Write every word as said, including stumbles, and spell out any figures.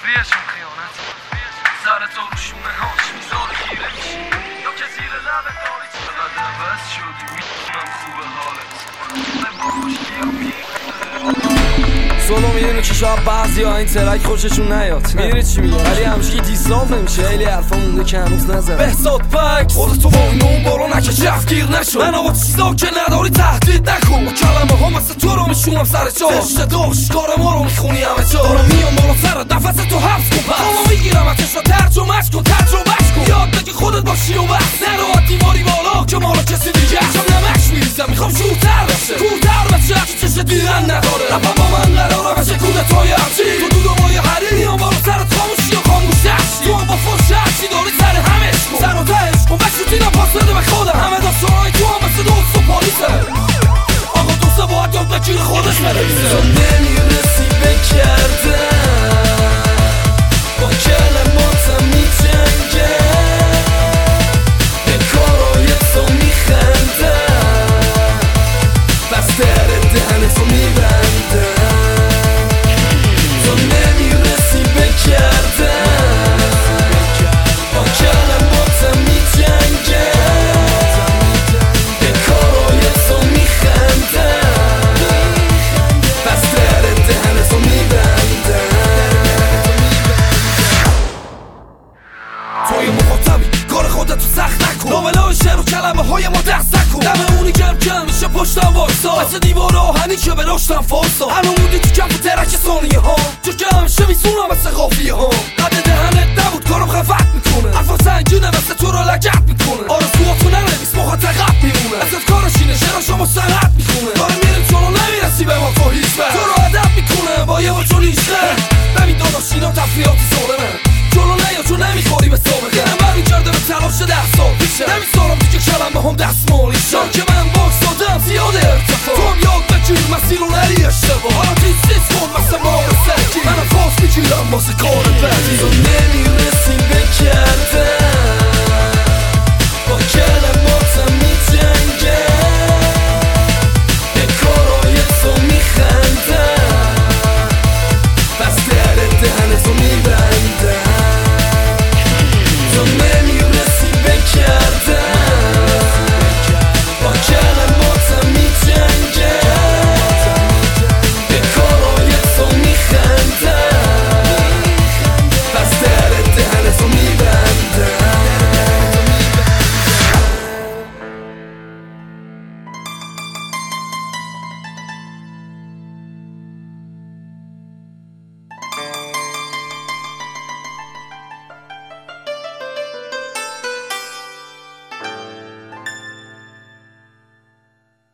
بهشون خیانت سر تو روشونه هاش میذاره گیره میشی یا که زیر لبه داری چقدر عوض شدی میتونم خوبه حالت با خوشگی و سولو میدونی که شاید بعضی ها این ترک خوششون نیاد میدونی چی میگم ولی همشگی دیسلاف نمیشه خیلی حرفا مونده که هنوز نزد بهزاد پک خودتو با این اون بالا نکه جفگیر نشو من آقا چیزا که نداری تهدید نکن با کلمه ها مثل تو رو میشونم سر جا دشت داشت کار ما رو میخونی همه جا دارم میام بالا سرت نفس تو حفظ کن پس اما میگیرم اتش را ترجمهش کن تجربهش کن یاد بگی خودت باشی و بس نرو دیواری بالا که مالا کسی دیگه چون نمش میریزم میخوام شورتر بشه کورتر بشه هرچی چشه دیدن نداره رپم با من قراره بشه کودتای همچی تو دودمای حریری هم بالا سرت خاموشی یا خاموش دشتی تو هم با فش هرچی داری سر همش کن سر و تهش کن بشوتینم پاس بده به خودم همه داستانهای تو هم مثل دوست و پالیسه آقا دوسته باید یاد بگیر خودش بنویسه تو نمیرسی به کردن با کلماتم میجنگه به کارای تو میخنده پس در دهن تو میبنده تو نمیرسی به کردن با کلماتم میجنگه به کارای تو میخنده پس در دهن تو میبنده توی مخاطبی کار خودتو سخت نکن نامله های شعر و کلمه های ما دست نکن دم اونی کم کم میشه پشتم وایسا مثل دیوار آهنی که به رشتم فاسا هنو موندی تو کف و ترک ثانیه ها تو که همیشه میسونم مثل قافیه ها قد دهنت نبود کارم خفت میکنه حرفا سنگینه مثل تو رو لگت میکنه آرزوهاتو ننویس موقع عقب میمونه ازت کارش اینه شعراشو مستند میخونه داره میریم چونو نمیرسی به ما تو هیچ تو رو ادب میکنه با یه بچو لیشته ببین داداش اینا تفریحات ظالمه جلو نیا چون نمیخوری به سابقه من برمیگرده به تلاش ده سال پیشه نمیذارم دیگه کلمه هم دستمالی شد که من باکس دادم زیاده ارتفاع تو هم یاد بگیر مسیر رو نری اشتباه حالا تیز تیز کن مثل ما رو سرکی منم فاس میگیرم واسه کار بدی تو نمیرسی به کردن با کلماتم میجنگه به کارای تو میخنده پس در دهن تو میبنده تو